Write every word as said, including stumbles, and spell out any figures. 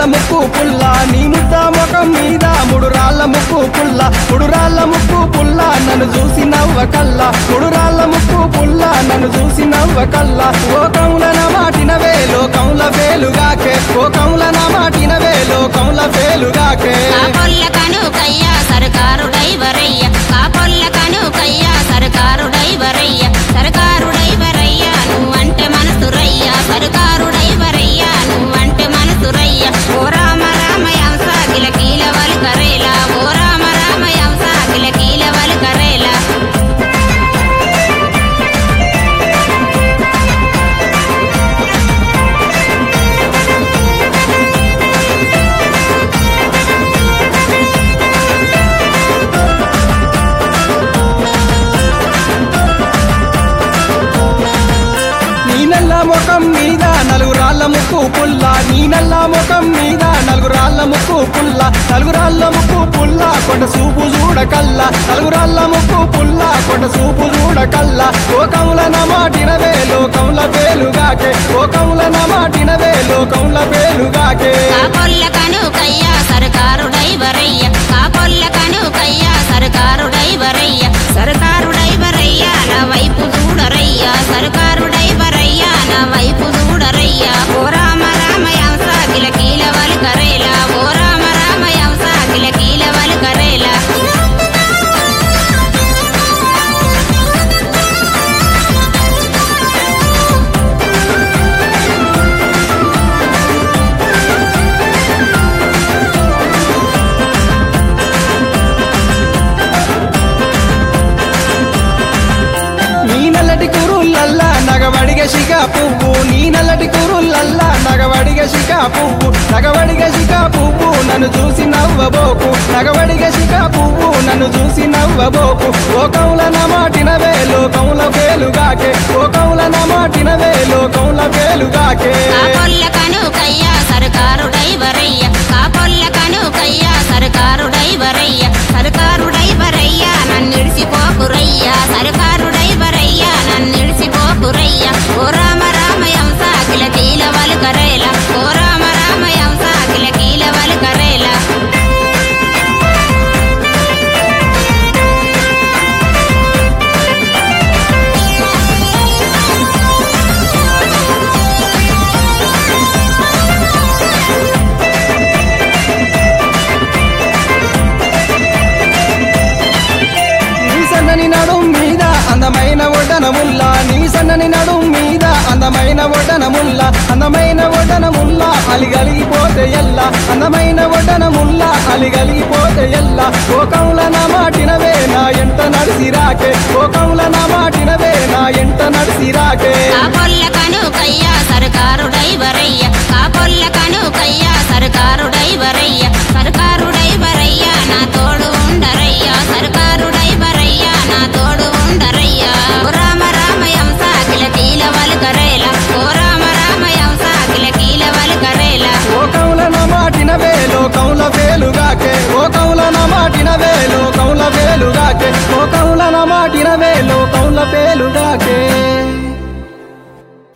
ముక్కు పుల్ల నీ ముద్ద ముఖం మీద మూడు రాళ్ళ ముక్కు పుల్ల మూడు రాళ్ళ ముక్కు పుల్ల నన్ను చూసి నవ్వ కల్ల మూడు రాళ్ళ ముక్కు పుల్ల నన్ను చూసి నవ్వ కల్ల ఓ కౌల నా మాటినవే లోకౌల వేలుగాకే ఓ కౌల నా మాటినవే లోకౌల వేలుగాకే కాపొల్ల కనుకయ్యా సర్కారు డ్రైవరయ్య కాపొల్ల కనుకయ్యా సర్కారు డ్రైవరయ్య సర్కారు డ్రైవరయ్య నువ్వంటే మనసురయ్యా సర్కారు డ్రైవరయ్య నువ్వంటే మనసురయ్య ఓ రామ రామయాంస కిల కీల వలు కరేలా ఓ రామ రామయాంస కిల కీల వలు కరేలా ముఖం మీద నలుగు రాళ్ళ ముక్కు పుల్ల నీ నల్ల ముఖం మీద నలుగు రాళ్ళ ముక్కు పుల్ల నలుగు రాళ్ళ ముక్కు పుల్ల కొండ సూపు చూడకల్ల నలుగు రాళ్ళ ముక్కు పుల్ల కొండ సూపు చూడకల్ల లోకముల నమాటినవే లోకముల పేలుగాకే లోకముల నమాటినవే లోకముల పేలుగాకే కాపొల్ల కనుకయ్యా సర్కారు డ్రైవరయ్య కాపొల్ల కనుకయ్యా సర్కారు డ్రైవరయ్య సర్కారు డ్రైవరయ్య నా వైపు చూడరయ్యా సర్కారు డ్రైవరయ్య నా వైపు చూడరయ్యా ఓ రామ రామయాంస కిల కీల వలు కరేలా ఓ రామ రామయాంస కిల కీల వలు కరేలా నల్లటి కురులల్లా నగవడిగ శిఖ పువ్వు నీ నల్లటి కురులల్లా నగవడిగ శిఖ పువ్వు నగవడిగ శిఖ పువ్వు నన్ను చూసి నవ్వబోకు నగవడిగ శిఖ పువ్వు నన్ను చూసి సన్నని నడుం మీద అందమైన ఒడనముల్ల నీ సన్నని నడుం మీద అందమైన ఒడనముల్ల అందమైన ఒడనముల్ల అలిగలిగిపోతే ఎల్లా అందమైన ఒడనముల్ల అలిగలిగిపోతే ఎల్లా లోకముల నా మాటినవే నా ఎంట నడిసి రాకే లోకముల నా మాటినవే నా